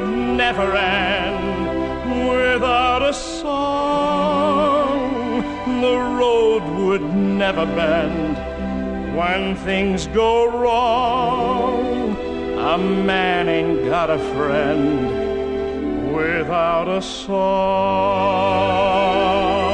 would never end. Without a song, the road would never bend. When things go wrong, a man ain't got a friend without a song.